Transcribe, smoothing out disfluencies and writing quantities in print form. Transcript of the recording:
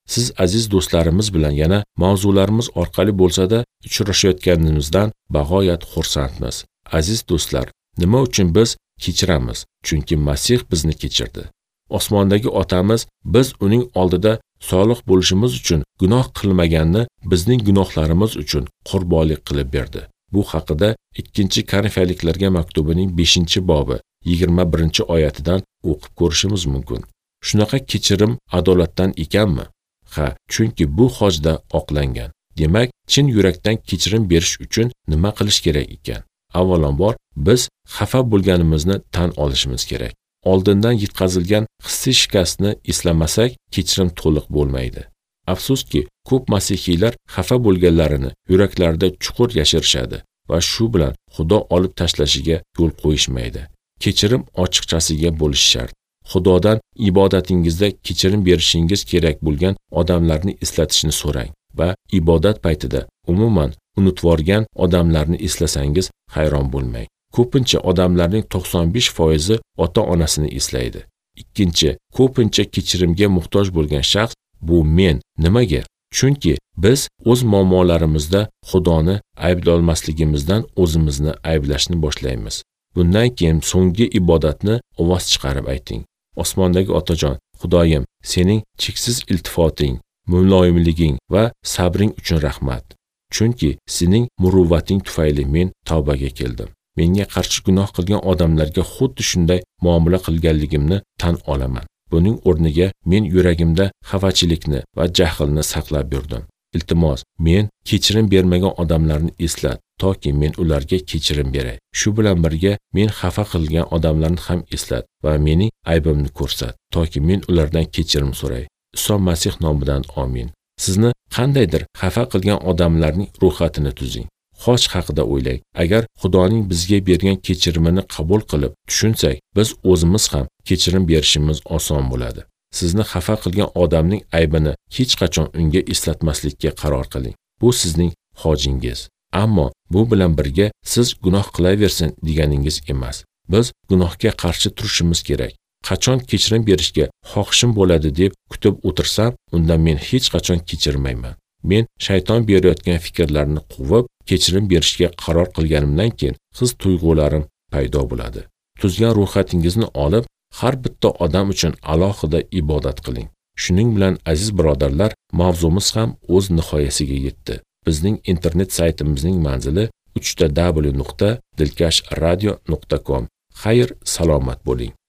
Siz aziz do'stlarimiz bilan yana mavzularimiz orqali bo'lsa-da uchrashayotganimizdan bag'oyat xursandmiz. Aziz do'stlar, nima uchun biz kechiramiz? Chunki Masih bizni kechirdi. Osmondagi Otamiz biz uning oldida solih bo'lishimiz uchun gunoh qilmaganni bizning gunohlarimiz uchun qurbonlik qilib berdi. Bu haqida 2-Korinfiyliklarga maktubining 5-bobi 21-oyatidan o'qib ko'rishimiz mumkin. Shunaqa kechirim adolatdan ekanmi? Ha, chunki bu hojda oqlangan. Demak, chin yurakdan kechirim berish uchun nima qilish kerak ekan? Avvalambor biz xafa bo'lganimizni tan olishimiz kerak. Oldindan yetkazilgan hissiy shikastni eslamasak, kechirim to'liq bo'lmaydi. Afsuski, ko'p masihiylar xafa bo'lganlarini yuraklarida chuqur yashirishadi va shu bilan Xudo olib tashlashiga yo'l qo'yishmaydi. Kechirim ochiqchasiga bo'lish shart. Xudodan ibodatingizda kechirim berishingiz kerak bo'lgan odamlarni eslatishni so'rang va ibodat paytida umuman unutvorgan odamlarni eslasangiz hayron bo'lmang. Ko'pincha odamlarning 95% ota-onasini eslaydi. Ikkinchi, ko'pincha kechirimga muhtoj bo'lgan shaxs bu men. Nimaga? Chunki biz o'z muammolarimizda Xudoni ayblolmasligimizdan o'zimizni ayblashni boshlaymiz. Bundan keyin so'nggi ibodatni ovoz chiqarib ayting. Osmondagi Otajon, Xudoyim, sening cheksiz iltifoting, muloyimliging va sabring uchun rahmat. Chunki sening muruvvating tufayli men tavbaga keldim. Menga qarshi gunoh qilgan odamlarga xuddi shunday muomala qilganligimni tan olaman. Buning o'rniga men yuragimda xafachilikni va jahlni saqlab yurdim. Iltimos, men kechirim bermagan odamlarni eslat, toki men ularga kechirim beray. Shu bilan birga men xafa qilgan odamlarni ham eslat va mening aybimni ko'rsat, toki men ulardan kechirim so'ray. Iso Masih nomidan amin. Sizni qandaydir xafa qilgan odamlarning ro'yxatini tuzing. Xoch haqida o'ylang. Agar Xudoning bizga bergan kechirimini qabul qilib tushunsak, biz o'zimiz ham kechirim berishimiz oson bo'ladi. Sizni xafa qilgan odamning aybini hech qachon unga eslatmaslikka qaror qiling. Bu sizning hojingiz. Ammo bu bilan birga siz gunoh qilaversin deganingiz emas. Biz gunohga qarshi turishimiz kerak. Qachon kechirim berishga xohishim bo'ladi deb kutib o'tirsam, unda men hech qachon kechirmayman. Men shayton berayotgan fikrlarni quvib, kechirim berishga qaror qilganimdan keyin his-tuyg'ularim paydo bo'ladi. Tuzgan ro'yxatingizni olib, har bitta odam uchun alohida ibodat qiling. Shuning bilan aziz birodarlar, mavzumiz ham o'z nihoyasiga yetdi. Bizning internet saytimizning manzili www.dilkashradio.com. Xayr, salomat bo'ling.